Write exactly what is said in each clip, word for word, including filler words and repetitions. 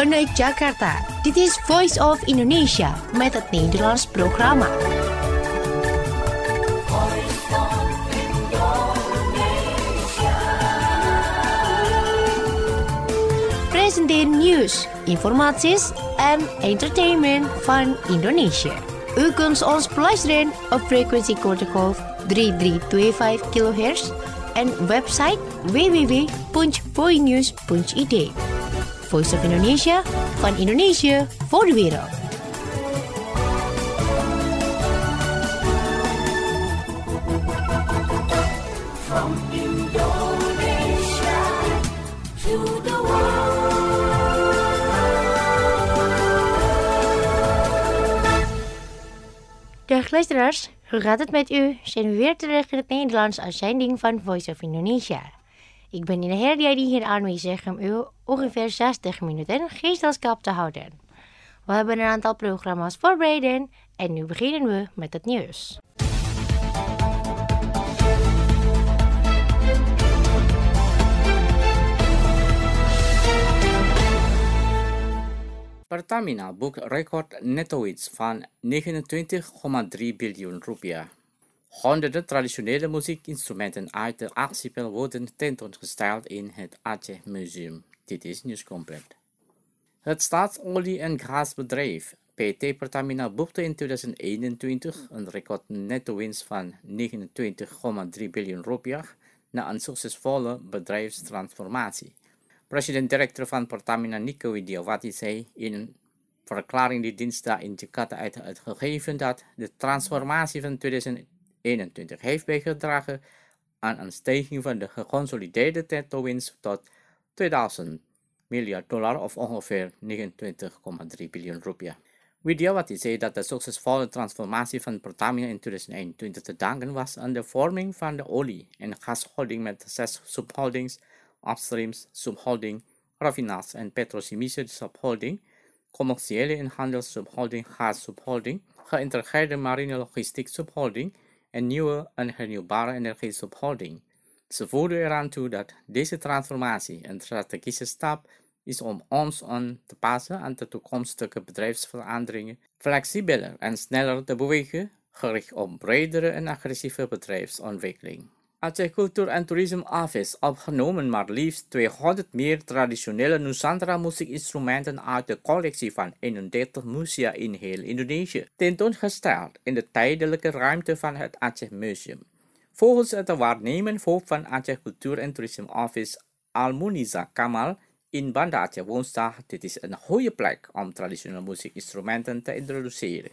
vanuit Jakarta. Dit is Voice of Indonesia met het Nederlands programma. Presenteren nieuws, informaties en entertainment van Indonesië. U kunt ons beluisteren op frequentie kortgolf drie drie twee vijf kilohertz en website w w w punt voinews punt i d. Voice of Indonesia, van Indonesië voor de wereld. From Indonesia to the world. Dag luisteraars, hoe gaat het met u? Zijn we weer terug in het Nederlands uitzending van Voice of Indonesia. Ik ben in de hele tijd hier aanwezig om u ongeveer zestig minuten gezelschap te houden. We hebben een aantal programma's voorbereid en nu beginnen we met het nieuws. Pertamina boekt record netto-winst van negenentwintig komma drie biljoen rupiah. Honderden traditionele muziekinstrumenten uit de archipel worden tentoongesteld in het Aceh Museum. Dit is Nieuws Compleet. Het staatsolie- en gasbedrijf P T Pertamina boekte in tweeduizend eenentwintig een record netto-winst van negenentwintig komma drie biljoen rupiah na een succesvolle bedrijfstransformatie. President-directeur van Pertamina Nike Widiawati zei in een verklaring die dinsdag in Jakarta uit had gegeven dat de transformatie van tweeduizend eenentwintig heeft bijgedragen aan een stijging van de geconsolideerde netto-winst tot tweeduizend miljard dollar of ongeveer negenentwintig komma drie biljoen rupiah. Widiawati zei dat de succesvolle transformatie van Pertamina in tweeduizend eenentwintig te danken was aan de vorming van de olie- en gasholding met zes subholdings, upstreams, subholding, raffinages en petrochemische subholding, commerciële en handels subholding, gas subholding, geïntegreerde marine logistiek subholding en nieuwe en hernieuwbare energie subholding. Ze voerden eraan toe dat deze transformatie een strategische stap is om ons aan te passen aan de toekomstige bedrijfsveranderingen, flexibeler en sneller te bewegen, gericht op bredere en agressieve bedrijfsontwikkeling. Aceh Cultuur en Tourism Office opgenomen maar liefst tweehonderd meer traditionele Nusantara muziekinstrumenten uit de collectie van eenendertig musea in heel Indonesië, tentoongesteld in de tijdelijke ruimte van het Aceh Museum. Volgens het waarnemend hoofd van Aceh Cultuur en Tourism Office Almuniza Kamal in Banda Aceh woensdag, dit is een goede plek om traditionele muziekinstrumenten te introduceren.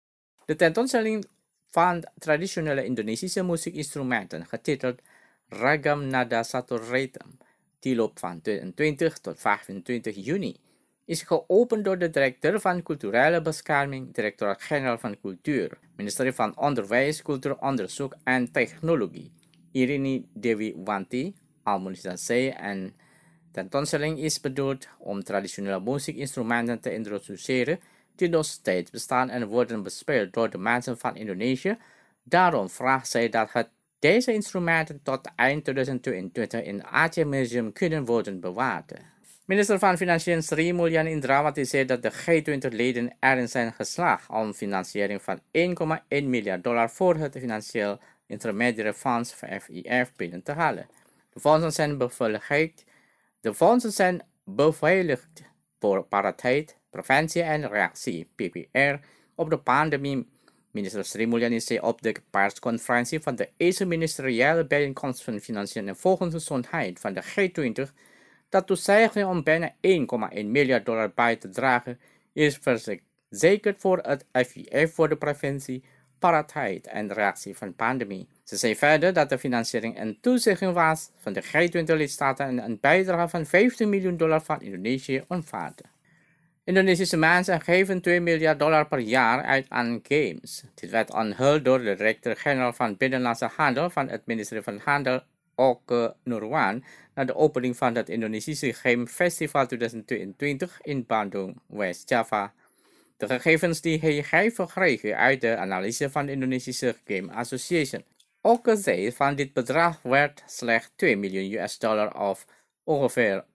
De tentoonstelling van traditionele Indonesische muziekinstrumenten, getiteld Ragam Nada Satu Ritme, die loopt van tweeëntwintig tot vijfentwintig juni, is geopend door de directeur van Culturele Bescherming, directeur-generaal van Cultuur, ministerie van Onderwijs, Cultuur, Onderzoek en Technologie, Irini Dewi Wanti, Almuniza zei, en tentoonstelling is bedoeld om traditionele muziekinstrumenten te introduceren die nog steeds bestaan en worden bespeeld door de mensen van Indonesië. Daarom vraagt zij dat het deze instrumenten tot eind tweeduizend tweeëntwintig in het Aceh Museum kunnen worden bewaard. Minister van Financiën Sri Mulyani Indrawati zei dat de G twintig-leden erin zijn geslaagd om financiering van één komma één miljard dollar voor het Financieel Intermediaire Fonds F I F binnen te halen. De fondsen zijn beveiligd, de fondsen zijn beveiligd voor paraatheid, preventie en reactie, P P R, op de pandemie. Minister Sri Mulyani zei op de persconferentie van de eerste ministeriële bijeenkomst van Financiën en Volksgezondheid van de G twintig dat toezegging om bijna één komma één miljard dollar bij te dragen is verzekerd voor het F I F voor de preventie, paraatheid en reactie van pandemie. Ze zei verder dat de financiering een toezegging was van de G twintig-lidstaten en een bijdrage van vijftien miljoen dollar van Indonesië omvatte. Indonesische mensen geven twee miljard dollar per jaar uit aan games. Dit werd onthuld door de directeur-generaal van Binnenlandse Handel van het ministerie van Handel, Oke Nurwan, na de opening van het Indonesische Game Festival tweeduizend tweeëntwintig in Bandung, West Java. De gegevens die hij heeft verkregen uit de analyse van de Indonesische Game Association. Oke zei van dit bedrag werd slechts twee miljoen U S dollar of ongeveer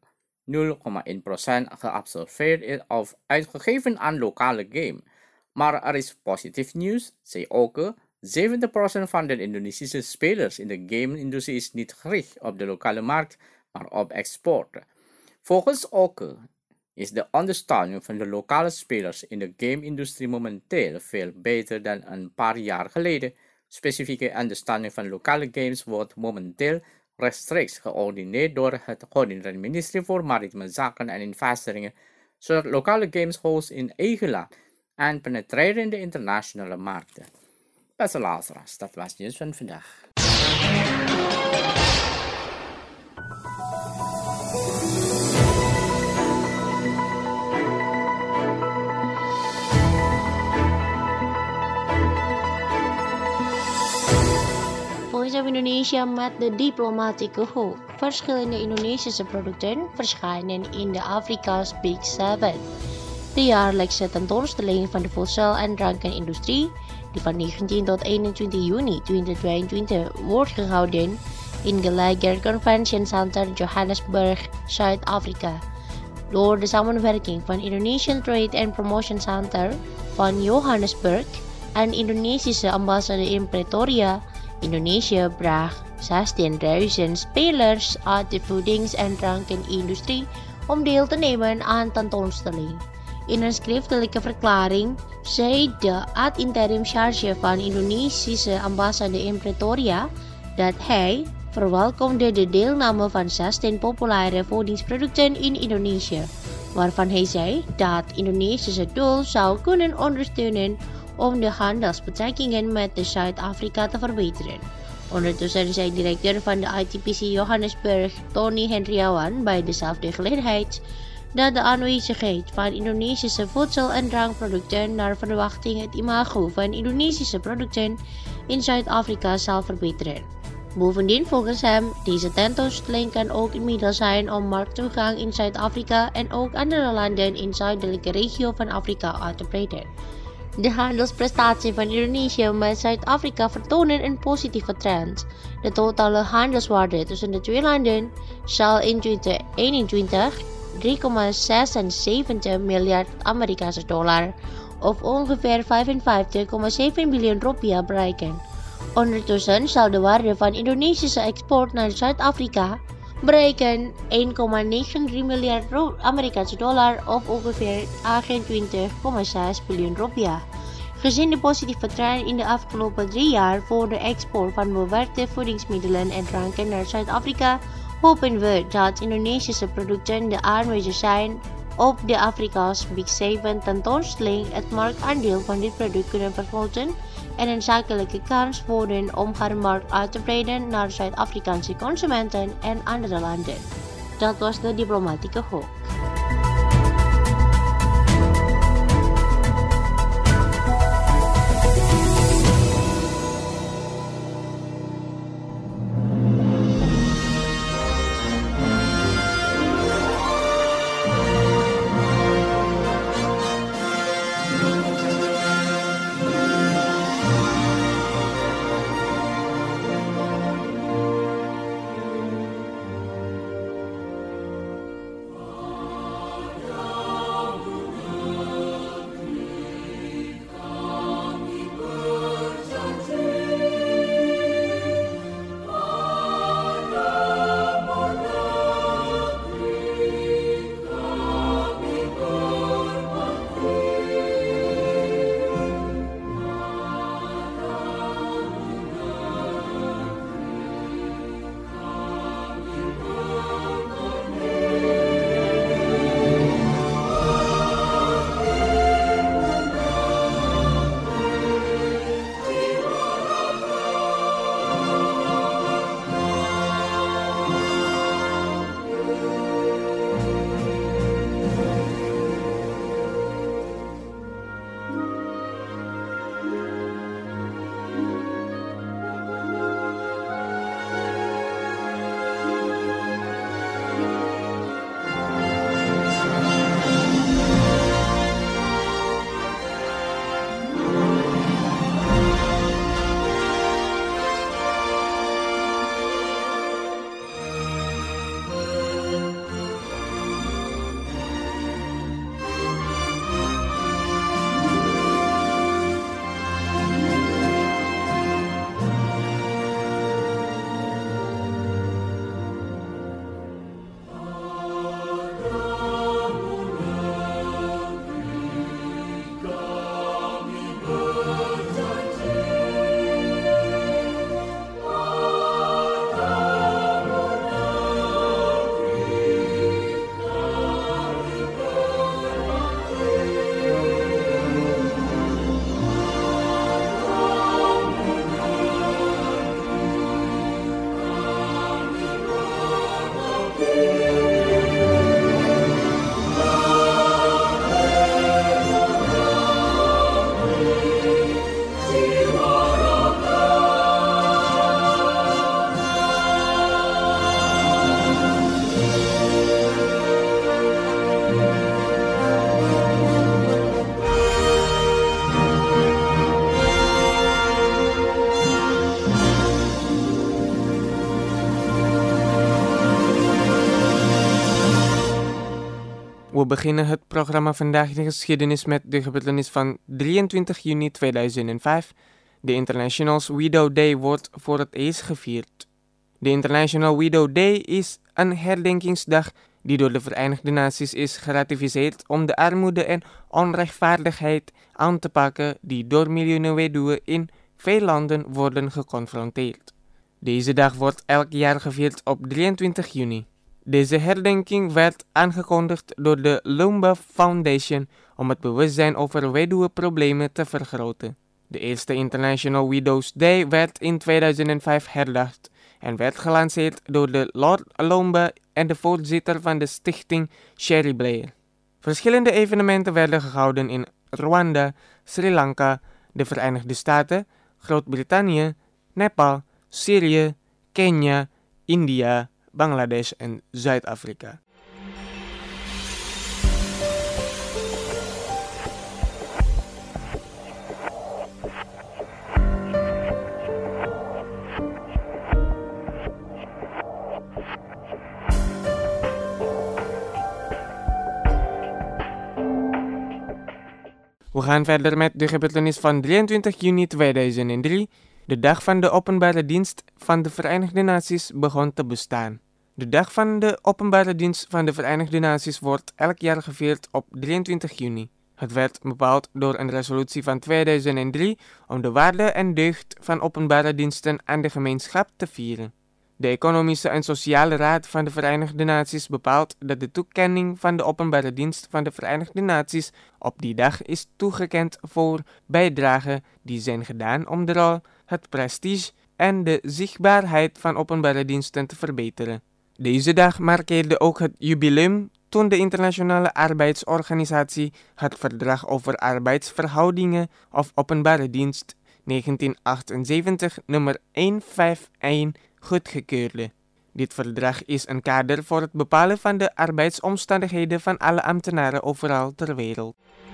nul komma één procent geabsorbeerd of uitgegeven aan lokale game. Maar er is positief nieuws, zei Oke. zeventig procent van de Indonesische spelers in de game-industrie is niet gericht op de lokale markt, maar op export. Volgens Oke is de ondersteuning van de lokale spelers in de game-industrie momenteel veel beter dan een paar jaar geleden. Specifieke ondersteuning van lokale games wordt momenteel rechtstreeks geordineerd door het coördinerend ministerie voor Maritieme Zaken en Investeringen, zodat lokale games hosts in eigen land en penetreren in de internationale markten. Beste luisteraars, dat was het nieuws van vandaag. Voice of Indonesia met de diplomatieke hoek. Verschillende Indonesische producten verschijnen in de Afrika's Big Seven. De jaarlijkse tentoonstelling van de voedsel- en drankenindustrie, die van negentien tot eenentwintig juni tweeduizend tweeëntwintig wordt gehouden in Gallagher Convention Center Johannesburg, Zuid-Afrika. Door de samenwerking van Indonesian Trade and Promotion Center van Johannesburg en Indonesische ambassade in Pretoria, Indonesië bracht zestienduizend spelers uit de voedings- en drankenindustrie om deel te nemen aan tentoonstelling. In een schriftelijke verklaring zei de ad-interim charge van Indonesische ambassade in Pretoria dat hij verwelkomde de deelname van zestien populaire voedingsproducten in Indonesië, waarvan hij zei dat Indonesische doel zou kunnen ondersteunen om de handelsbetrekkingen met de Zuid-Afrika te verbeteren. Ondertussen zei directeur van de I T P C Johannesburg, Tony Hendriawan, bij dezelfde gelegenheid dat de aanwezigheid van Indonesische voedsel- en drankproducten naar verwachting het imago van Indonesische producten in Zuid-Afrika zal verbeteren. Bovendien, volgens hem, deze tentoonstelling kan ook een middel zijn om markttoegang in Zuid-Afrika en ook andere landen in de zuidelijke regio van Afrika uit te breiden. De handelsprestatie van Indonesië met Zuid-Afrika vertonen een positieve trend. De totale handelswaarde tussen de twee landen zal in tweeduizend eenentwintig drie komma zesenzeventig miljard Amerikaanse dollar of ongeveer vijfenvijftig komma zeven biljoen rupiah bereiken. Ondertussen zal de waarde van Indonesische export naar Zuid-Afrika bereiken één komma negenentachtig miljard Amerikaanse dollar of ongeveer achtentwintig komma zes biljoen rupiah. Gezien de positieve trend in de afgelopen drie jaar voor de export van bewerkte voedingsmiddelen en dranken naar Zuid-Afrika, hopen we dat Indonesische producten de aanwezig zijn op de Afrika's Big Seven tentoonstelling het marktaandeel van dit product kunnen vergroten en een zakelijke kans worden om haar markt uit te breiden naar Zuid-Afrikaanse consumenten en andere landen. Dat was de diplomatieke hoek. We beginnen het programma Vandaag in de Geschiedenis met de gebeurtenis van drieëntwintig juni tweeduizend vijf. De International Widow Day wordt voor het eerst gevierd. De International Widow Day is een herdenkingsdag die door de Verenigde Naties is geratificeerd om de armoede en onrechtvaardigheid aan te pakken die door miljoenen weduwen in veel landen worden geconfronteerd. Deze dag wordt elk jaar gevierd op drieëntwintig juni. Deze herdenking werd aangekondigd door de Lumba Foundation om het bewustzijn over weduwenproblemen te vergroten. De eerste International Widows Day werd in tweeduizend vijf herdacht en werd gelanceerd door de Lord Lumba en de voorzitter van de stichting Sherry Blair. Verschillende evenementen werden gehouden in Rwanda, Sri Lanka, de Verenigde Staten, Groot-Brittannië, Nepal, Syrië, Kenia, India, Bangladesh en Zuid-Afrika. We gaan verder met de gebeurtenis van drieëntwintig juni tweeduizend drie. De dag van de openbare dienst van de Verenigde Naties begon te bestaan. De dag van de openbare dienst van de Verenigde Naties wordt elk jaar gevierd op drieëntwintig juni. Het werd bepaald door een resolutie van tweeduizend drie om de waarde en deugd van openbare diensten aan de gemeenschap te vieren. De Economische en Sociale Raad van de Verenigde Naties bepaalt dat de toekenning van de openbare dienst van de Verenigde Naties op die dag is toegekend voor bijdragen die zijn gedaan om de rol, het prestige en de zichtbaarheid van openbare diensten te verbeteren. Deze dag markeerde ook het jubileum toen de Internationale Arbeidsorganisatie het Verdrag over Arbeidsverhoudingen of Openbare Dienst negentien achtenzeventig nummer honderdvijfenvijftig goedgekeurde. Dit verdrag is een kader voor het bepalen van de arbeidsomstandigheden van alle ambtenaren overal ter wereld.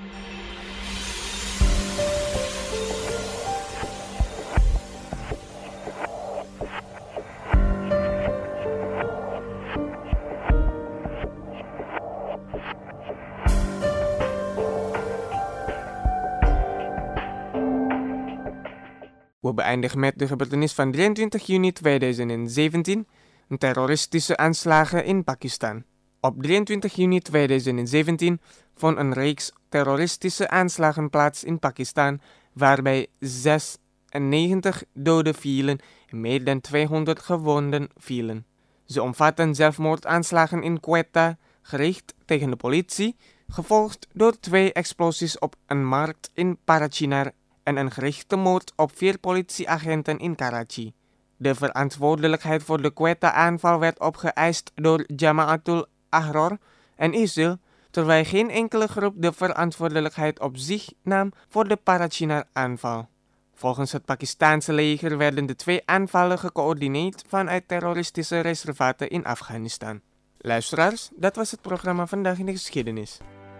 We beëindigen met de gebeurtenis van drieëntwintig juni tweeduizend zeventien, een terroristische aanslagen in Pakistan. Op drieëntwintig juni tweeduizend zeventien vond een reeks terroristische aanslagen plaats in Pakistan, waarbij zesennegentig doden vielen en meer dan tweehonderd gewonden vielen. Ze omvatten zelfmoordaanslagen in Quetta, gericht tegen de politie, gevolgd door twee explosies op een markt in Parachinar en een gerichte moord op vier politieagenten in Karachi. De verantwoordelijkheid voor de Quetta-aanval werd opgeëist door Jamaatul Ahrar en ISIL, terwijl geen enkele groep de verantwoordelijkheid op zich nam voor de Parachinar-aanval. Volgens het Pakistaanse leger werden de twee aanvallen gecoördineerd vanuit terroristische reservaten in Afghanistan. Luisteraars, dat was het programma Vandaag in de Geschiedenis.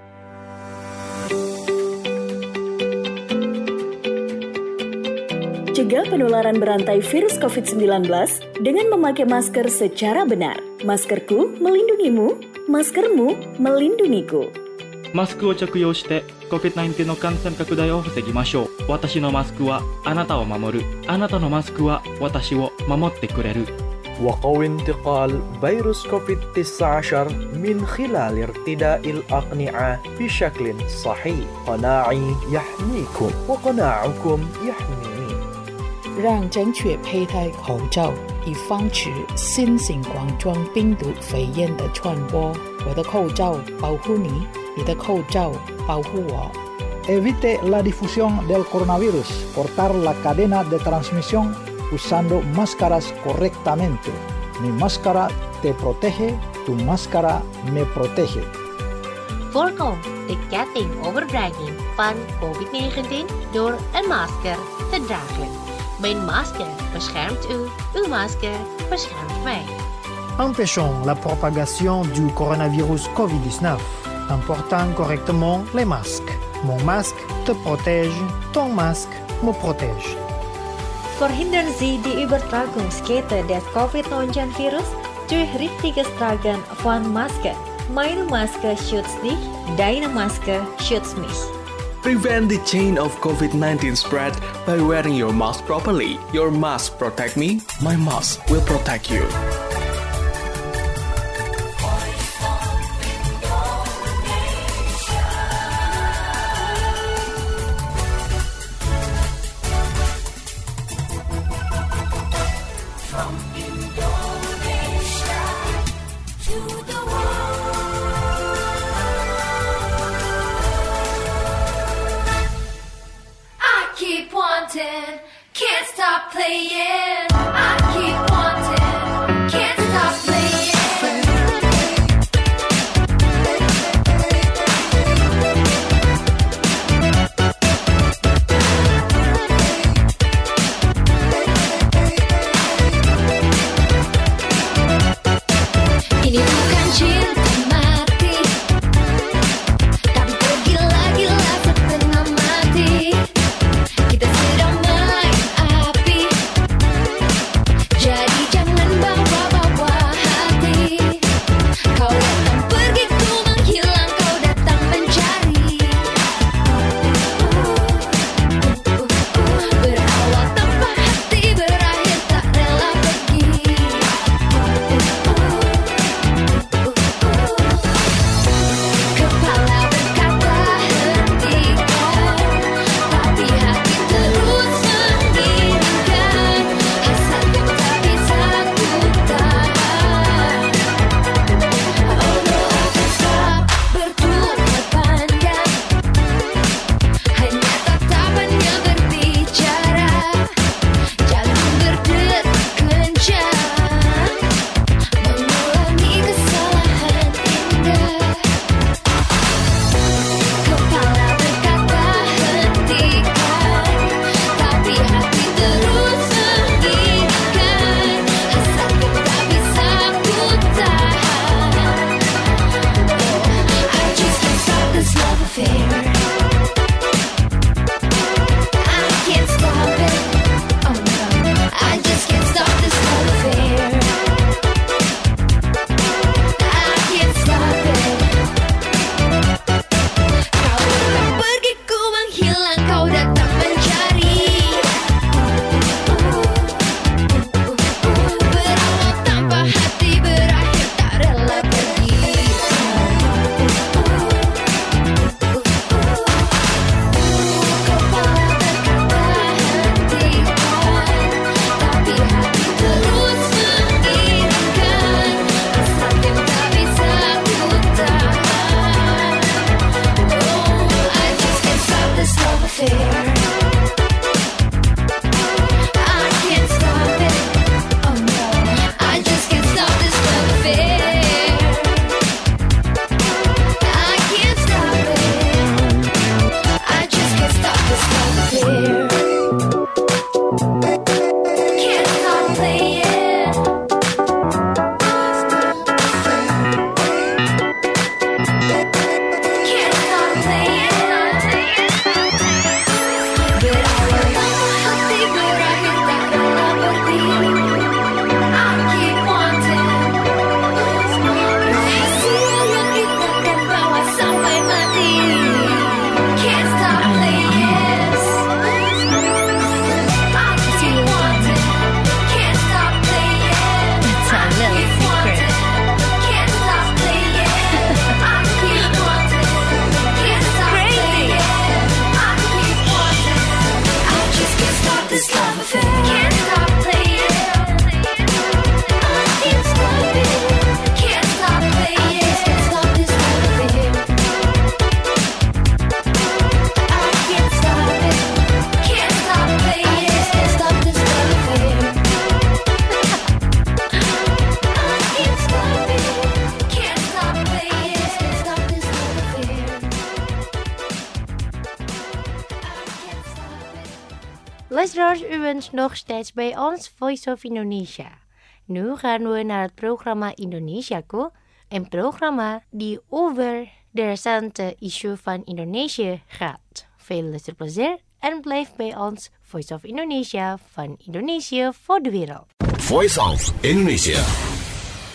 Cegah penularan berantai virus covid sembilan belas dengan memakai masker secara benar. Maskerku melindungimu, maskermu melindungiku. マスクを着用して コビッドナインティーン の感染拡大を防ぎましょう。私のマスクはあなたを守る。あなたのマスクは私を守ってくれる。 وقوي انتقال فيروس كوفيد تسعة عشر من خلال ارتداء الأقنعة بشكل صحيح. قناعي يحميكم وقناعكم يحميني. 让正确佩戴口罩，以防止新型冠状病毒肺炎的传播。我的口罩保护你，你的口罩保护我。 Evite la difusión del coronavirus. Cortar la cadena de transmisión usando máscaras correctamente. Mi máscara te protege, tu máscara me protege. Voorkom de kettingoverdraging van covid negentien door een masker te dragen. Mijn masker beschermt u, uw masker beschermt mij. Empêchons la propagation du coronavirus covid dix-neuf en portant correctement les masques. Mon masque te protège, ton masque me protège. Verhindern Sie die Übertragungskette des covid neunzehn Virus durch richtiges Tragen von Masken. Meine Maske schützt dich, deine Maske schützt mich. Prevent the chain of COVID nineteen spread by wearing your mask properly. Your mask protect me, my mask will protect you. Can't stop playing. I keep wanting. Can't stop playing. Ini bukan cinta mati, tapi tergila-gila setengah mati. Kita sedang main api, jadi jangan bawa-bawa hati. Kau datang pergi, ku menghilang, kau datang mencari. Berawal tanpa hati, berakhir tak rela pergi. Kepala berkata hentikan, tapi hati terus menginginkan. Hasrat yang tak bisa ku tahan. Oh no, tak bertumbuh panjang, hanya tatapannya berbicara. Jangan berdetak kencang, mengulangi kesalahan indah. Kepala berkata hentikan, tapi hati terus menginginkan. Hasrat yang tak bisa ku tahan. I just can't stop this love affair. I can't stop it. Oh no, I just can't stop this love affair. I can't stop it. Kau datang pergi, ku menghilang, kau datang mencari. Berawal tanpa hati, berakhir tak rela pergi. Kepala berkata hentikan, tapi hati terus menginginkan. Hasrat yang tak bisa ku tahan. Oh, I just can't stop this love affair. I can't stop it. Oh no, I just can't stop this love affair. I can't stop it. I just can't stop this love affair. Can't stop playing. Can't stop playing. Berawal tanpa hati, berakhir tak rela pergi. I keep wanting. Rahasia yang kita kan bawa sampai mati. Can't stop playing. I keep wanting. Can't stop playing. It's our little secret. Can't stop playing. I keep wanting. Can't stop playing. I keep wanting. I just can't stop this love affair. Can't stop playing. I can't stop it. Can't stop playing. I just can't stop this love affair. I can't stop it. Can't stop playing. I just can't stop this love affair. I can't stop it. Can't stop playing. I just can't stop this love affair. I can't stop it. Luisteraars, u bent nog steeds bij ons Voice of Indonesia. Nu gaan we naar het programma Indonesiaku, een programma die over de recente issue van Indonesië gaat. Veel luisterplezier en blijf bij ons Voice of Indonesia van Indonesië voor de wereld. Voice of Indonesia.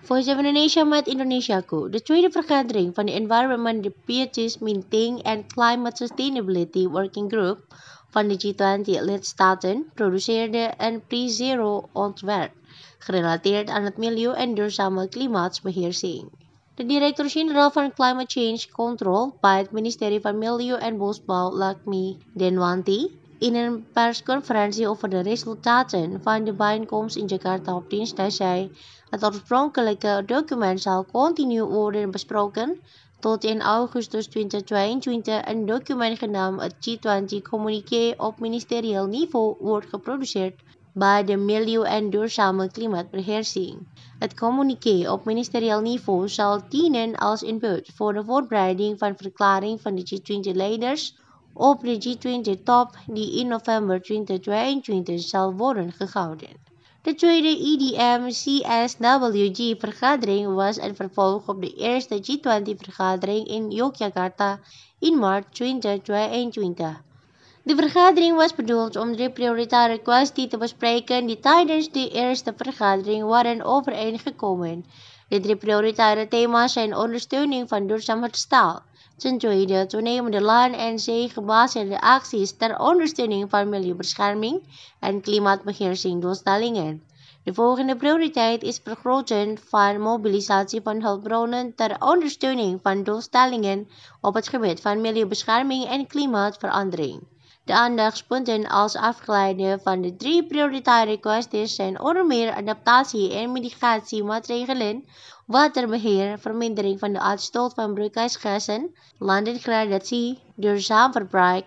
Voice of Indonesia met Indonesiaku. De tweede vergadering van de Environment, Deputies, Meeting and Climate Sustainability Working Group van de G twintig lidstaten produceerde een pre-zero ontwerp, gerelateerd aan het milieu en duurzame klimaatsbeheersing. De directeur-generaal van Climate Change Control bij het ministerie van Milieu en Bosbouw, Lakshmi Denwanti, in een persconferentie over de resultaten van de bijeenkomst in Jakarta op dinsdag zei: het oorspronkelijke document zal continu worden besproken tot in augustus twintig tweeëntwintig een document genaamd het G twintig Communiqué op ministerieel niveau wordt geproduceerd bij de milieu- en duurzame klimaatbeheersing. Het communiqué op ministerieel niveau zal dienen als input voor de voorbereiding van verklaring van de G twintig-leiders op de G twintig-top die in november twintig tweeëntwintig zal worden gehouden. De tweede E D M C S W G-vergadering was een vervolg op de eerste G twintig-vergadering in Yogyakarta in maart twintig tweeëntwintig. De vergadering was bedoeld om drie prioritaire kwesties te bespreken die tijdens de eerste vergadering waren overeengekomen. De drie prioritaire thema's zijn ondersteuning van duurzaam herstel, ten tweede toenemende land- en zee-gebaseerde acties ter ondersteuning van milieubescherming en klimaatbeheersing doelstellingen. De volgende prioriteit is vergroten van mobilisatie van hulpbronnen ter ondersteuning van doelstellingen op het gebied van milieubescherming en klimaatverandering. De aandachtspunten als afgeleide van de drie prioritaire kwesties zijn onder meer adaptatie en mitigatiemaatregelen, waterbeheer, vermindering van de uitstoot van broeikasgassen, landdegradatie, duurzaam verbruik,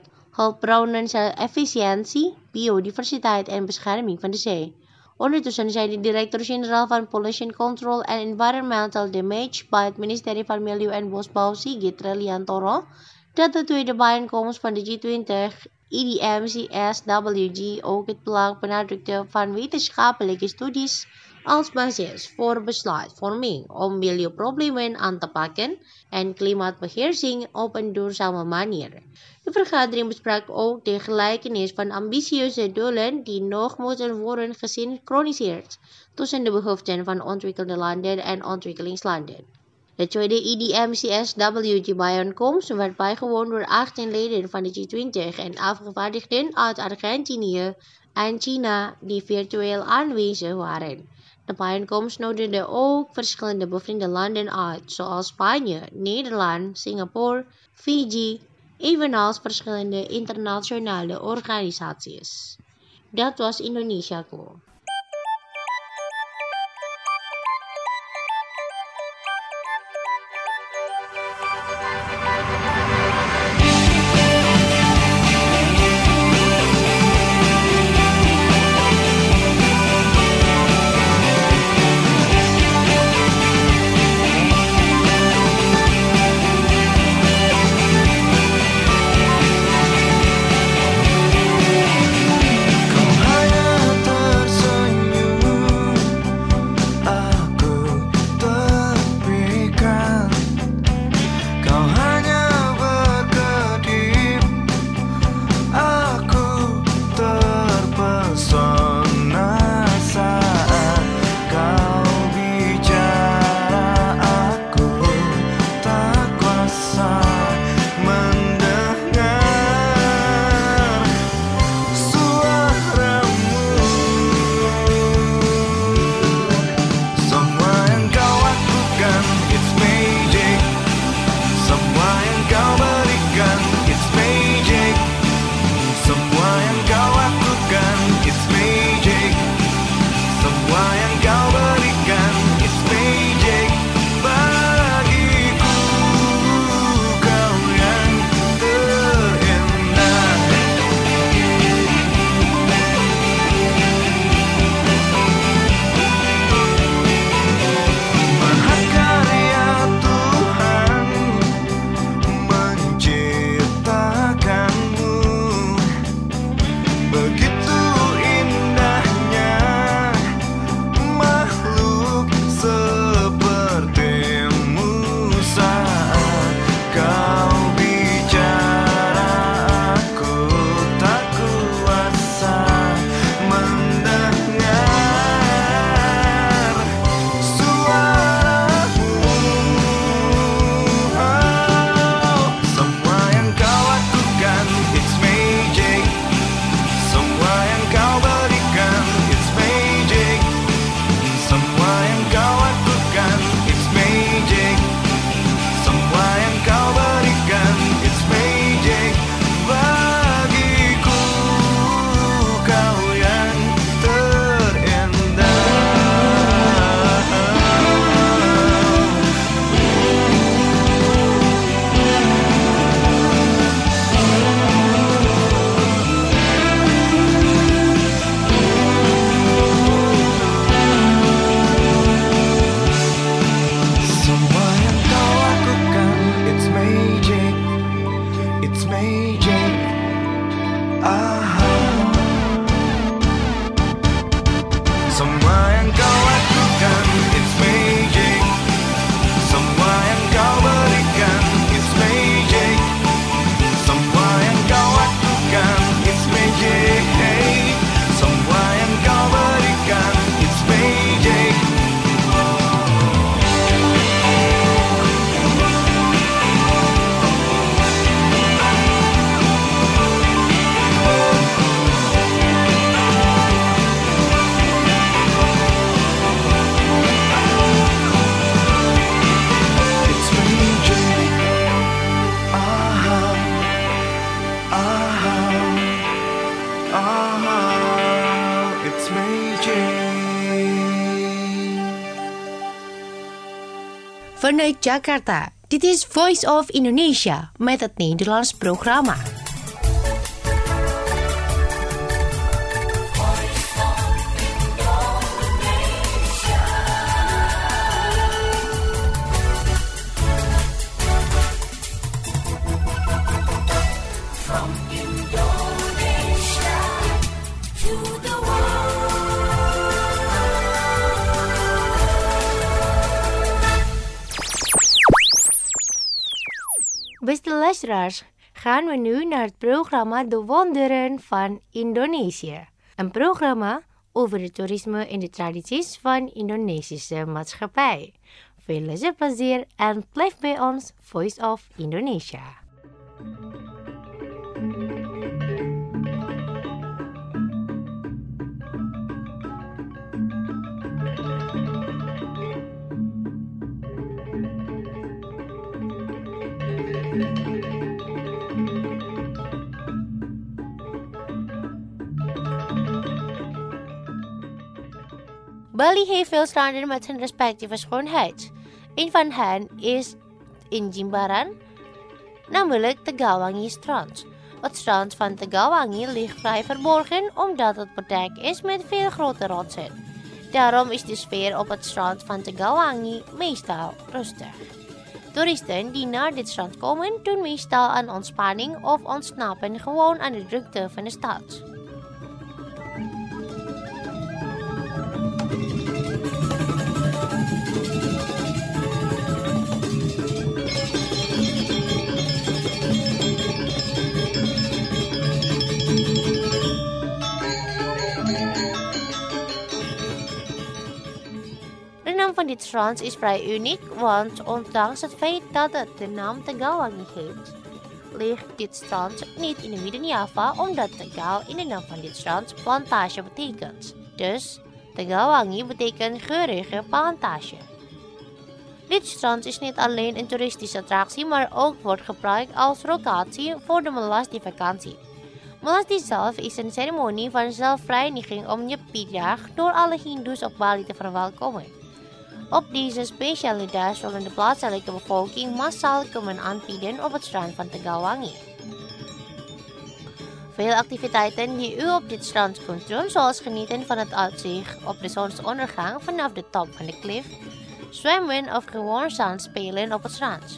hulpbronnen-efficiëntie, biodiversiteit en bescherming van de zee. Ondertussen zei de directeur-generaal van Pollution Control and Environmental Damage bij het ministerie van Milieu en Bosbouw, Sigit Reliantoro, dat de tweede bijeenkomst van de G twintig E D M C S W G ook het belang benadrukte van wetenschappelijke studies als basis voor besluitvorming om milieuproblemen aan te pakken en klimaatbeheersing op een duurzame manier. De vergadering besprak ook de gelijkenis van ambitieuze doelen die nog moeten worden gesynchroniseerd tussen de behoeften van ontwikkelde landen en ontwikkelingslanden. De tweede E D M C S W G-bijeenkomst werd bijgewoond door achttien leden van de G twintig en afgevaardigden uit Argentinië en China die virtueel aanwezig waren. De bijeenkomst nodigde ook verschillende bevriende landen uit, zoals Spanje, Nederland, Singapore, Fiji, evenals verschillende internationale organisaties. Dat was Indonesiaku. Kau hanya tersenyum Vanuit Jakarta, dit is Voice of Indonesia met het Nederlands programma. Beste luisteraars, gaan we nu naar het programma De Wonderen van Indonesië. Een programma over het toerisme en de tradities van Indonesische maatschappij. Veel luisterplezier en blijf bij ons Voice of Indonesia. Bali heeft veel stranden met hun respectieve schoonheid. Een van hen is in Jimbaran, namelijk Tegawangi strand. Het strand van Tegawangi ligt vrij verborgen omdat het bedekt is met veel grote rotsen. Daarom is de sfeer op het strand van Tegawangi meestal rustig. Toeristen die naar dit strand komen doen meestal aan ontspanning of ontsnappen gewoon aan de drukte van de stad. De naam van dit strand is vrij uniek, want ondanks het feit dat het de naam Tegawangi heeft, ligt dit strand niet in de midden Java, omdat Tegal in de naam van dit strand plantage betekent. Dus Tegawangi betekent geurige plantage. Dit strand is niet alleen een toeristische attractie, maar ook wordt gebruikt als locatie voor de Melasti-vakantie. Melasti zelf is een ceremonie van zelfreiniging om Nyepi-dag door alle Hindoes op Bali te verwelkomen. Op deze speciale dag zullen de plaatselijke bevolking massaal komen aanbieden op het strand van Tegawangi. Veel activiteiten die u op dit strand kunt doen, zoals genieten van het uitzicht op de zonsondergang vanaf de top van de klif, zwemmen of gewoon zandspelen op het strand.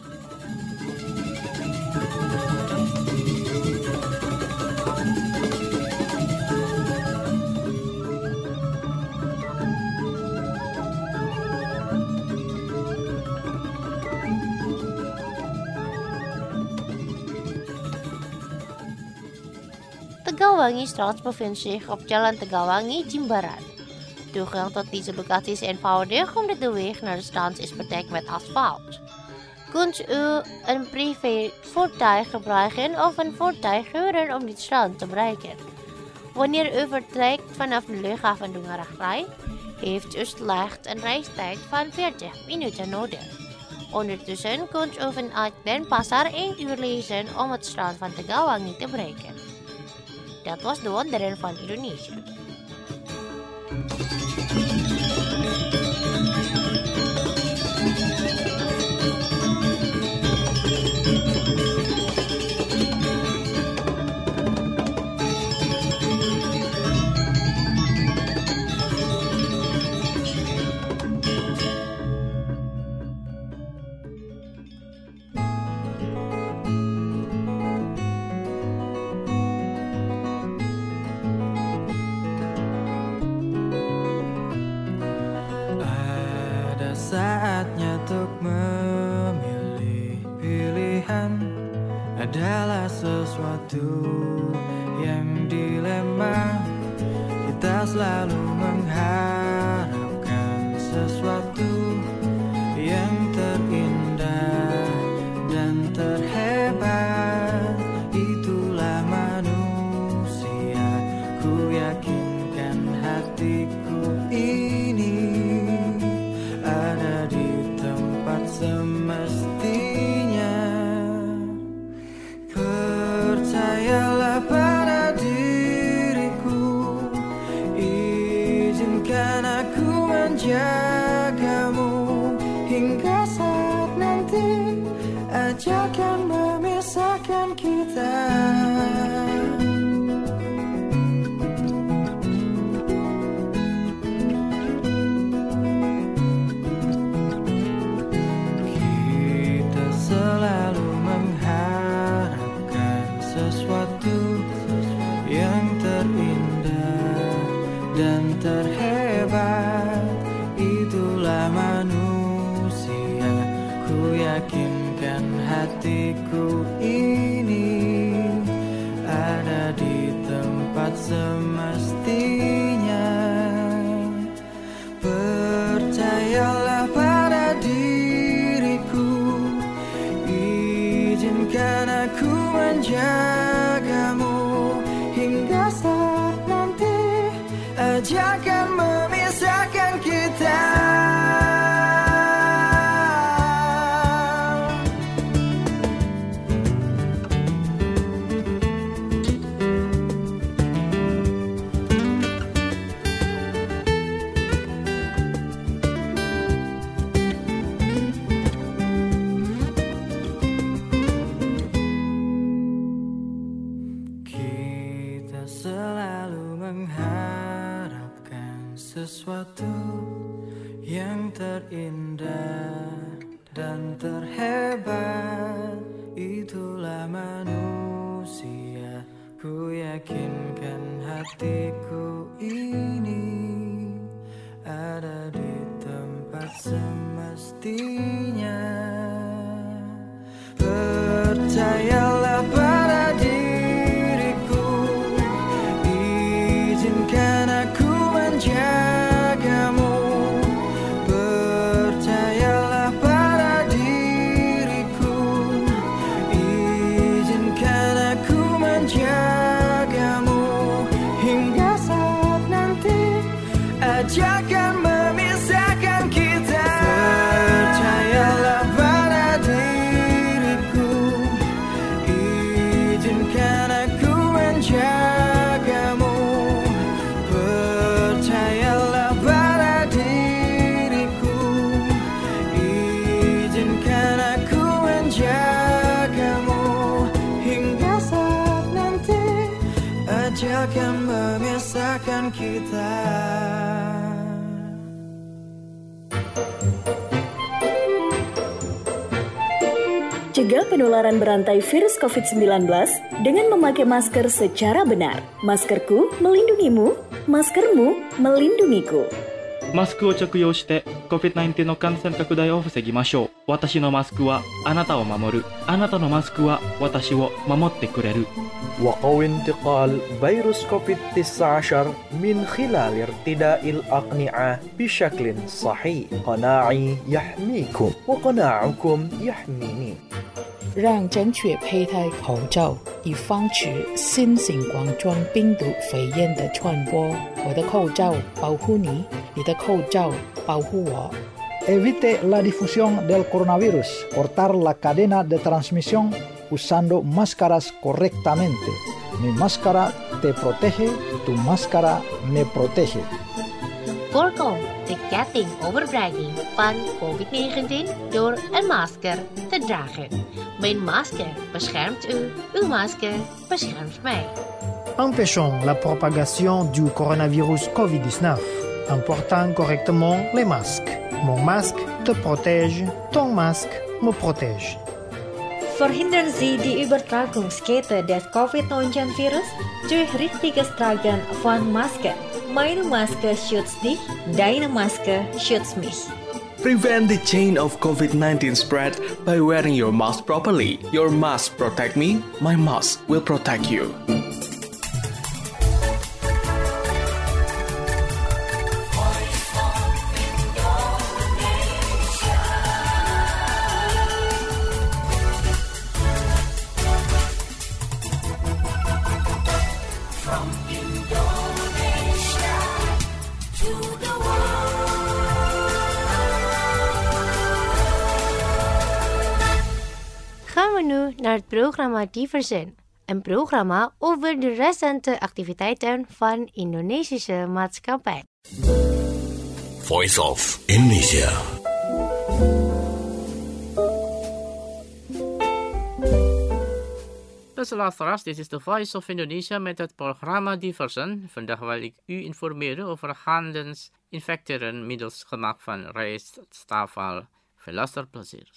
Tegawangi strand bevindt zich op Jalan Tegawangi, Jimbaran. Toegang tot deze locatie is eenvoudig omdat de weg naar de strand is bedekt met asfalt. Kunt u een privé voertuig gebruiken of een voertuig huren om dit strand te bereiken. Wanneer u vertrekt vanaf de luchthaven Dungarachrai, heeft u slechts een reistijd van veertig minuten nodig. Ondertussen kunt u vanuit Denpasar één uur lezen om het strand van Tegawangi te bereiken. Dat was de Wonderen van Indonesië. Saatnya untuk memilih. Pilihan adalah sesuatu yang dilema. Kita selalu mengharapkan sesuatu yang terindah dan terhebat. Itulah manusia. Ku yakinkan hatiku ini ada di tempat semestinya. Percayalah pada diriku, izinkan Izinkan aku menjagamu hingga saat nanti ajakan memisahkan kita. Kita selalu mengharapkan sesuatu yang terindah dan terhebat. Itulah manusia, ku yakinkan hatiku ini ada di tempat semestinya. Percayalah pada diriku, izinkan aku menjagamu hingga saat nanti ajakan memisahkan kita. Kita selalu mengharapkan sesuatu yang terindah dan terhebat. Itulah manusia, ku yakinkan hatiku ini ada di tempat semestinya. Percayalah pada diriku, izinkan aku menjagamu. Percayalah pada diriku, izinkan aku menjagamu hingga saat nanti ajakan memisahkan kita. Percayalah pada diriku, izinkan aku menjagamu. Percayalah pada diriku, izinkan aku menjagamu hingga saat nanti ajakan memisahkan kita. Cegah penularan berantai virus covid sembilan belas dengan memakai masker secara benar. Maskerku melindungimu, maskermu melindungiku. マスクを着用して コビッドナインティーン の感染拡大を防ぎましょう。私のマスクはあなたを守る。あなたのマスクは私を守ってくれる。 وقوي انتقال فيروس كوفيد تسعة عشر من خلال ارتداء الأقنعة بشكل صحيح. قناعي يحميكم وقناعكم يحميني. 让正确佩戴口罩，以防止新型冠状病毒肺炎的传播。我的口罩保护你，你的口罩保护我。 Evite la difusión del coronavirus. Cortar la cadena de transmisión usando máscaras correctamente. Mi máscara te protege, tu máscara me protege. Voorkom de ketting overbreiding van covid negentien door een masker te dragen. Mijn masker beschermt u, uw masker beschermt mij. Empêchons la propagation du coronavirus covid dix-neuf en portant correctement les masques. Mon masque te protège, ton masque me protège. Verhindern Sie die Übertragungskette des covid neunzehn Virus durch richtiges Tragen von Maske. Meine Maske schützt dich, deine Maske schützt mich. Prevent the chain of COVID nineteen spread by wearing your mask properly. Your mask protect me, my mask will protect you. Gaan we nu naar het programma Diversen, een programma over de recente activiteiten van Indonesische maatschappij. Voice of Indonesia. Beste luisteraars, dit is de Voice of Indonesia met het programma Diversen. Vandaag wil ik u informeren over handens infecteren middels gemaakt van rijst, stafel. Veel luisterplezier.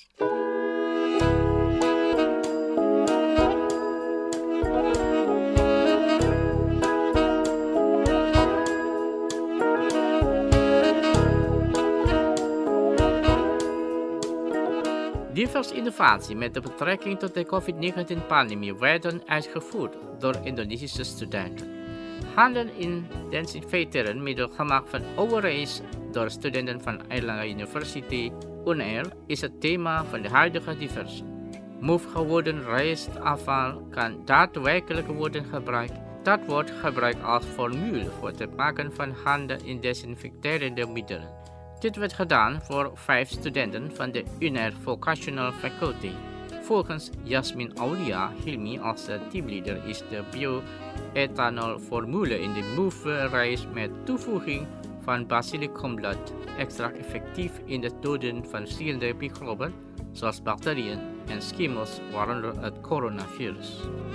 Diverse innovaties met de betrekking tot de covid negentien pandemie werden uitgevoerd door Indonesische studenten. Handen in desinfecteren middel gemaakt van overijs door studenten van Airlangga University, UNAIR, is het thema van de huidige Diversen. Move geworden rijstafval kan daadwerkelijk worden gebruikt. Dat wordt gebruikt als formule voor het maken van handen in desinfecterende middelen. Dit werd gedaan voor vijf studenten van de UNAIR Vocational Faculty. Volgens Yasmin Aulia Hilmi als teamleader is de bio-ethanol-formule in de Move rijst met toevoeging van basilicumblad extra effectief in het doden van verschillende microben, zoals bacteriën en schimmels, waaronder het coronavirus.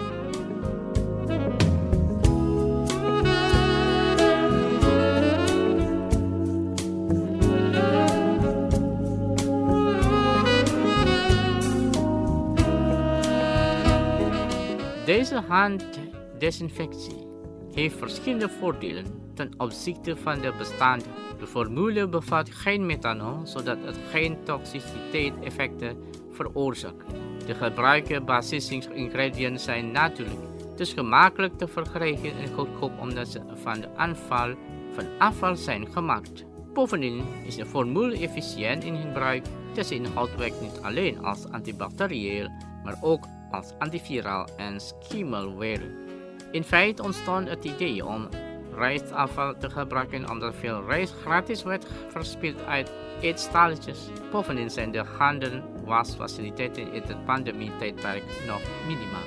Deze handdesinfectie heeft verschillende voordelen ten opzichte van de bestaande. De formule bevat geen methanol, zodat het geen toxiciteit-effecten veroorzaakt. De gebruikte basisingrediënten zijn natuurlijk, dus gemakkelijk te verkrijgen en goedkoop omdat ze van de aanval van afval zijn gemaakt. Bovendien is de formule efficiënt in gebruik. Deze inhoud werkt niet alleen als antibacterieel, maar ook als antiviraal en schimmelweer. In feite ontstond het idee om rijstafval te gebruiken omdat veel rijst gratis werd verspild uit eetstalletjes. Bovendien zijn de handenwasfaciliteiten in het pandemietijdperk nog minimaal.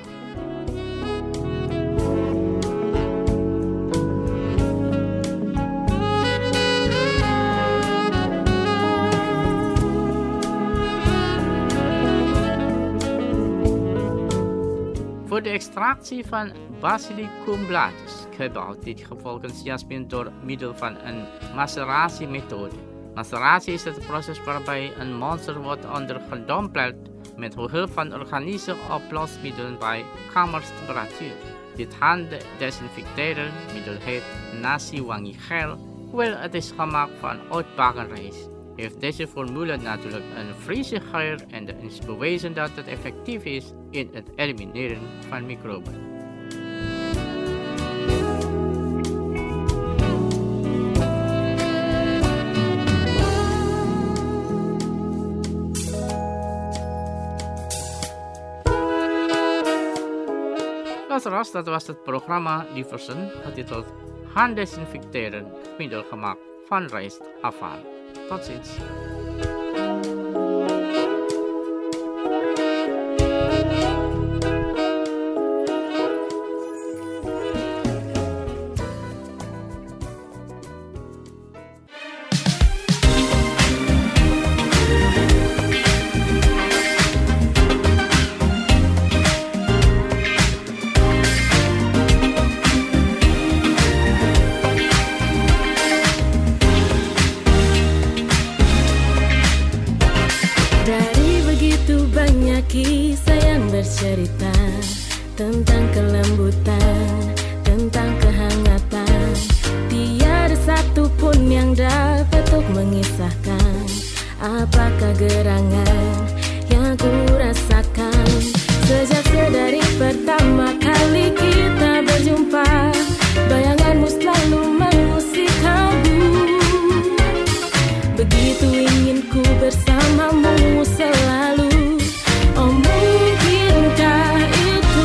Voor de extractie van basilicumbladjes gebouwd dit volgens Yasmin door middel van een maceratiemethode. Maceratie is het proces waarbij een monster wordt ondergedompeld met behulp van organische oplosmiddelen bij kamertemperatuur. Dit handdesinfecteren middel heet nasi wangi gel, hoewel het is gemaakt van oudbakken rijst. Heeft deze formule natuurlijk een frisse geur en het is bewezen dat het effectief is in het elimineren van microben. Luisteraars, dat was het programma Diversen, getiteld Handdesinfecteren, middel gemaakt van rijstafval. Tot ziens. Kisah yang bercerita tentang kelembutan, tentang kehangatan. Tiada satu pun yang dapat untuk mengisahkan apakah gerangan yang ku rasakan sejak sedari pertama kali kita berjumpa. Bayanganmu selalu mengusik kalbu. Begitu ingin ku bersamamu selalu. Oh mungkinkah itu?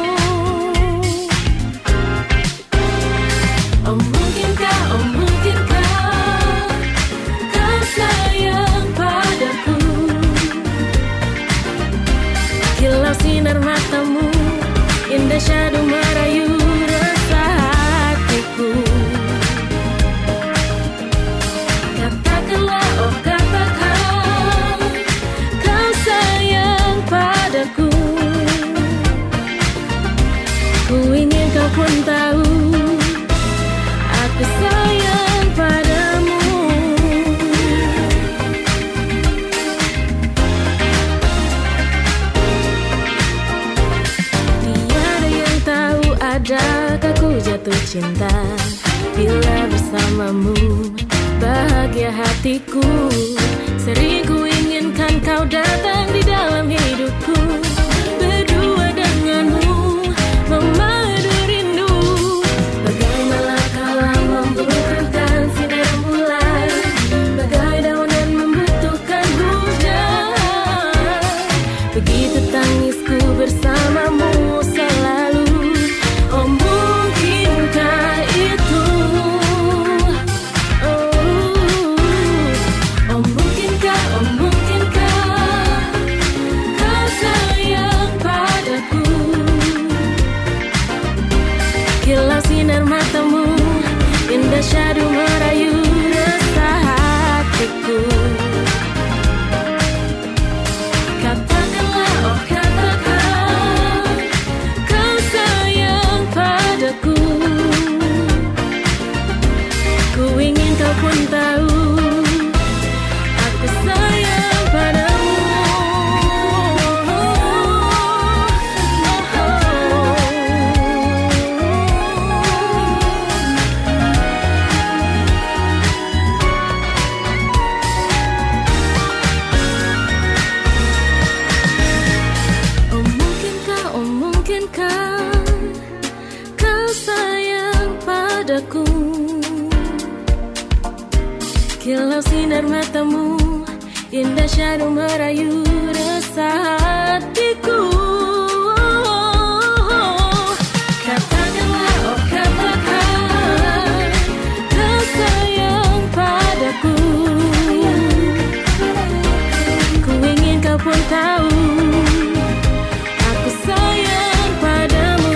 Oh mungkinkah, oh mungkinkah kau sayang padaku? Kilau sinar matamu bersamamu, bahagia hatiku. Sering ku inginkan kau datang di dalam hidupku, berdua denganmu memadu rindu. Bagai malakala membutuhkan sinar bulan, bagai daunan membutuhkan hujan. Begitu tangisku bersamamu selalu. Oh mungkinkah itu? Oh, oh mungkinkah, oh mungkinkah kau sayang padaku? Kilau sinar matamu, indah syahdu merayu resah hatiku. Katakanlah, oh katakan kau sayang padaku. Ku ingin kau pun tahu aku sayang padamu. Oh mungkinkah, oh mungkinkah kau sayang padaku? Kilau sinar matamu, indah syahdu merayu resah hatiku. Katakanlah, oh katakan kau sayang padaku. Ku ingin kau pun tahu aku sayang padamu.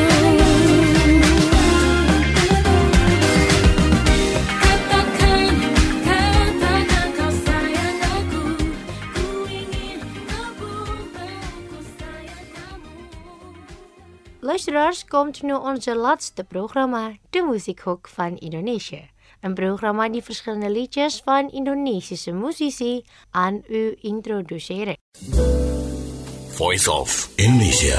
Katakan, katakan kau sayang aku. Ku ingin kau pun tahu aku sayang kamu. Luisteraars, komt nu onze laatste programma, de Muziekhoek van Indonesië. Een programma die verschillende liedjes van Indonesische muzici aan u introduceren. Voice of Indonesia.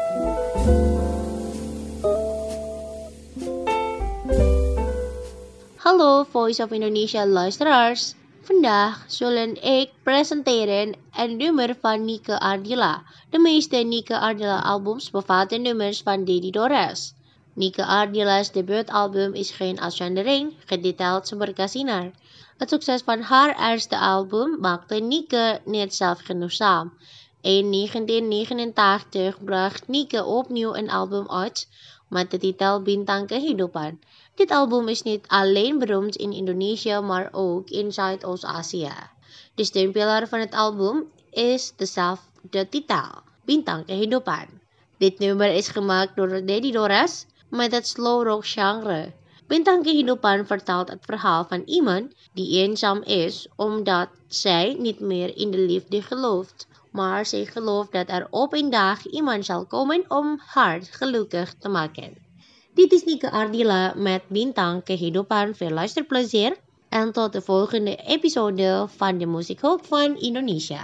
Hallo Voice of Indonesia luisteraars. Vandaag zullen ik presenteren een nummer van Nike Ardila. De meeste Nike Ardila albums bevatten nummers van Dedi Dores. Nike Ardila's debuutalbum is geen uitzondering, getiteld Berkasinar. Het succes van haar eerste album maakte Nike niet zelfgenoegzaam. In negentien negenentachtig bracht Nike opnieuw een album uit met de titel Bintang Kehidupan. Dit album is niet alleen beroemd in Indonesië, maar ook in Zuidoost-Azië. De steunpilaar van het album is dezelfde titel, Bintang Kehidupan. Dit nummer is gemaakt door Dedi Dores met het slow rock genre. Bintang Kehidupan vertelt het verhaal van iemand die eenzaam is omdat zij niet meer in de liefde gelooft. Maar zij gelooft dat er op een dag iemand zal komen om haar gelukkig te maken. Dit is Nike Ardila met Bintang Kehidupan. Veel luisterplezier en tot de volgende episode van de Muziekhoek van Indonesia.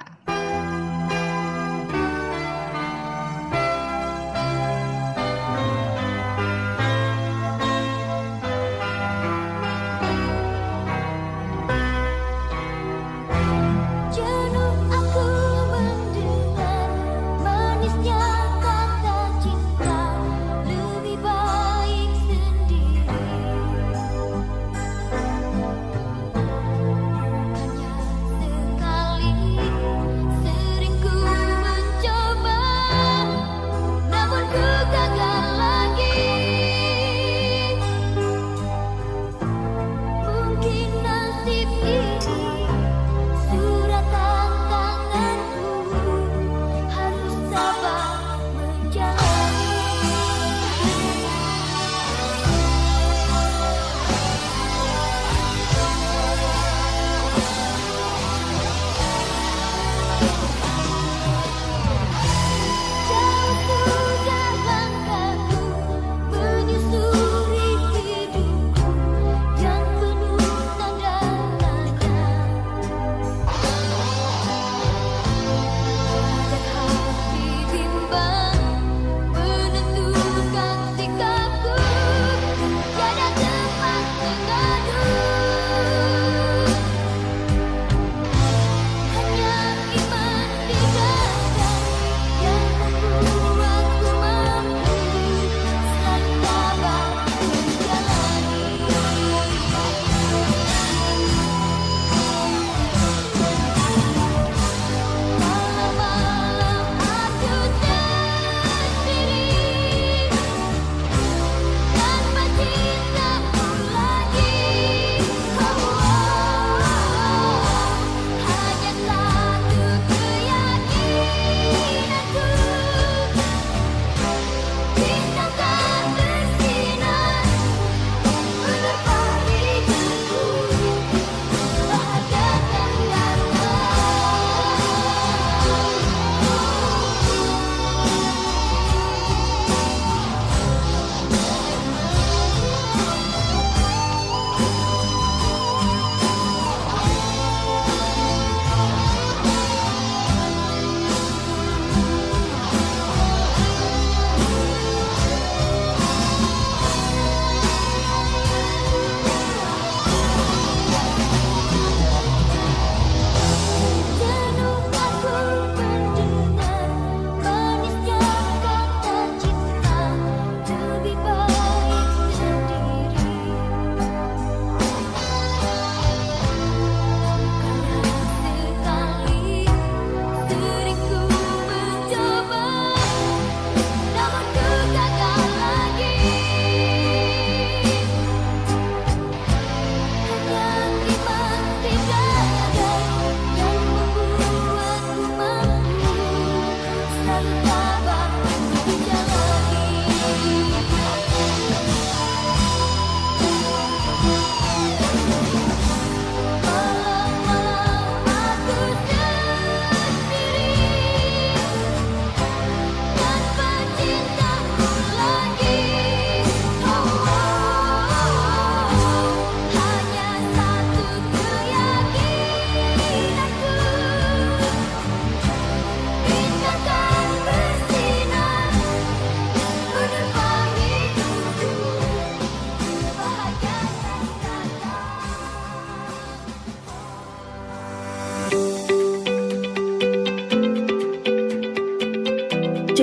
Menyusuri hidupku yang penuh tanda tanya.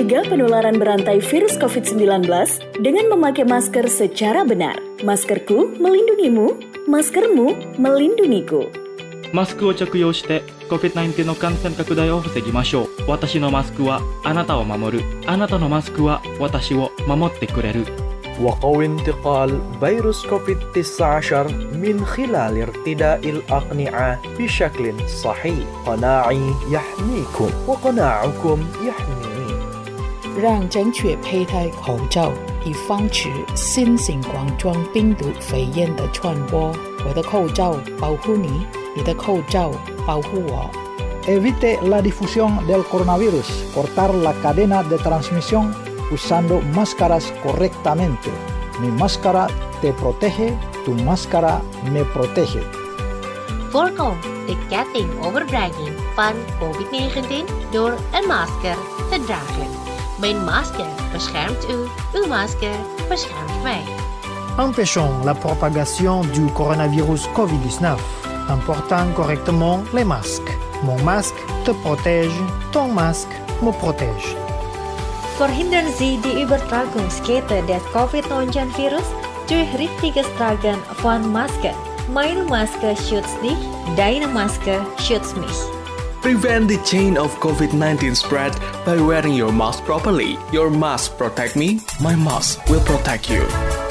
Cegah penularan berantai virus covid sembilan belas dengan memakai masker secara benar. Maskerku melindungimu, maskermu melindungiku. マスクを着用して コビッドナインティーン の感染拡大を防ぎましょう。私のマスクはあなたを守る。あなたのマスクは私を守ってくれる。 وقوي انتقال فيروس كوفيد تسعة عشر من خلال ارتداء الأقنعة بشكل صحيح. قناعي يحميكم وقناعكم يحميني. 让正确佩戴口罩，以防止新型冠状病毒肺炎的传播。我的口罩保护你，你的口罩保护我。 Evite la difusión del coronavirus. Cortar la cadena de transmisión usando máscaras correctamente. Mi máscara te protege, tu máscara me protege. Voorkom de kettingoverbrenging van covid negentien door een masker te dragen. Mijn masker beschermt u, uw masker beschermt mij. Empêchons la propagation du coronavirus covid dix-neuf en portant correctement les masques. Mon masque te protège, ton masque me protège. Verhindern Sie die Übertragungskette des covid neunzehn Virus durch richtiges Tragen von Masken. Meine Maske schützt dich, deine Maske schützt mich. Prevent the chain of COVID nineteen spread by wearing your mask properly. Your mask protect me, my mask will protect you.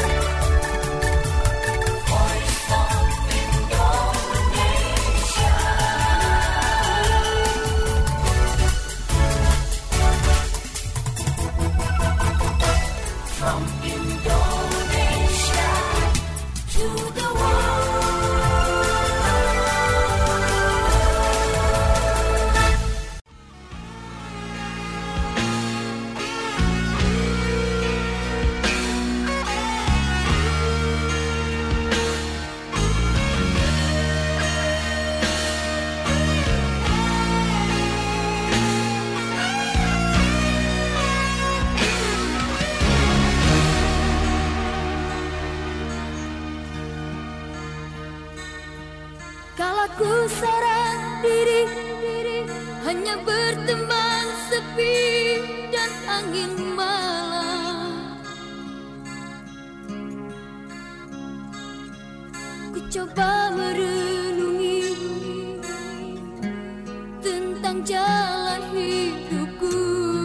Kala ku serah diri, hanya berteman sepi dan angin malam. Ku coba merenungi tentang jalan hidupku.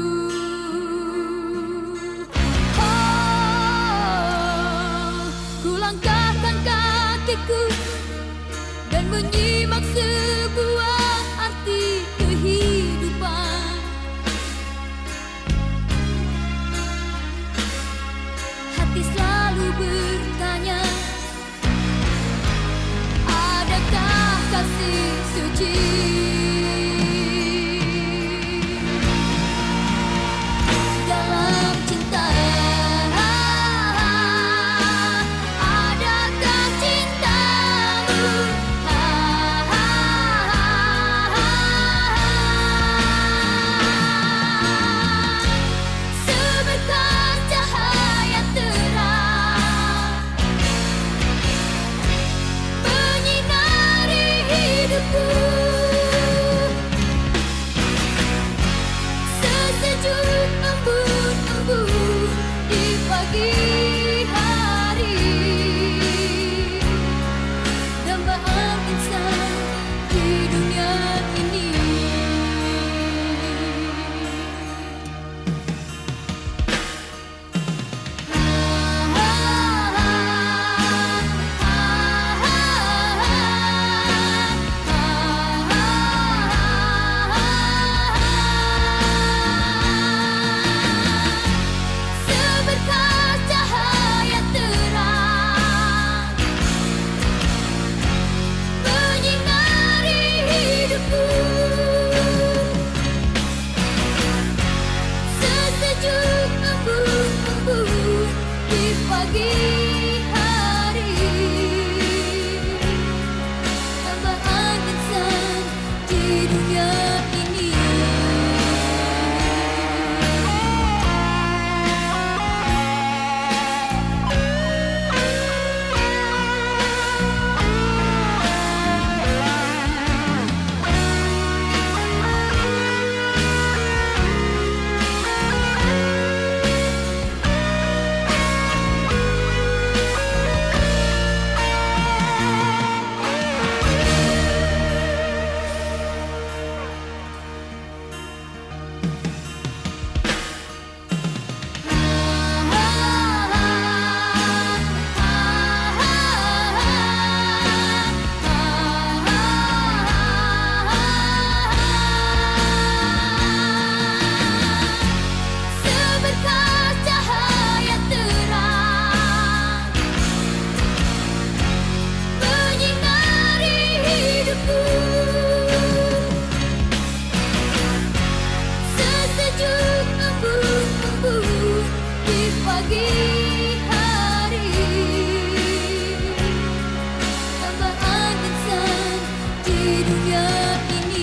Oh, ku langkahkan kakiku dan menyimak sebuah arti kehidupan. Hati selalu bertanya, adakah kasih suci dalam cinta? Adakah cintamu sebekal cahaya terang menyinari hidupku? dunia ini.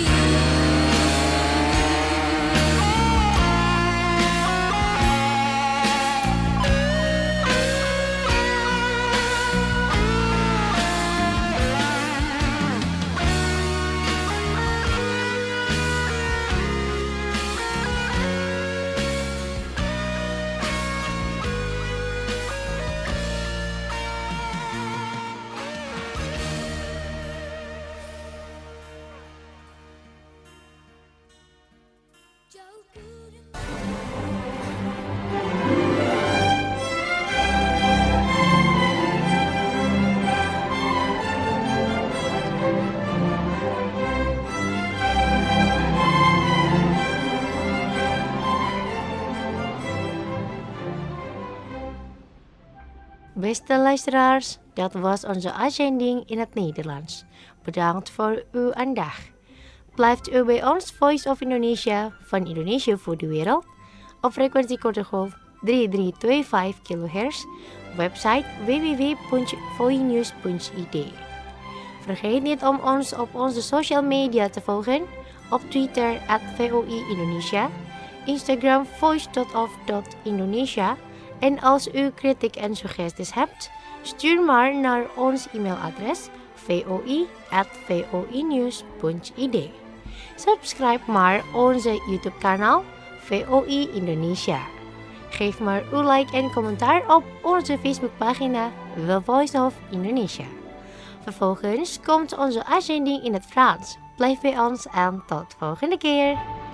Beste luisteraars, dat was onze uitzending in het Nederlands. Bedankt voor uw aandacht. Blijft u bij ons Voice of Indonesia van Indonesië voor de wereld op frequentie korte golf drie drie twee vijf kilohertz, website w w w punt voinews punt i d. Vergeet niet om ons op onze social media te volgen, op Twitter at V O I Indonesia, Instagram voice dot of dot indonesia. En als u kritiek en suggesties hebt, stuur maar naar ons e-mailadres voi at voinews punt i d. Subscribe maar onze YouTube kanaal V O I Indonesia. Geef maar uw like en commentaar op onze Facebookpagina The Voice of Indonesia. Vervolgens komt onze uitzending in het Frans. Blijf bij ons en tot volgende keer.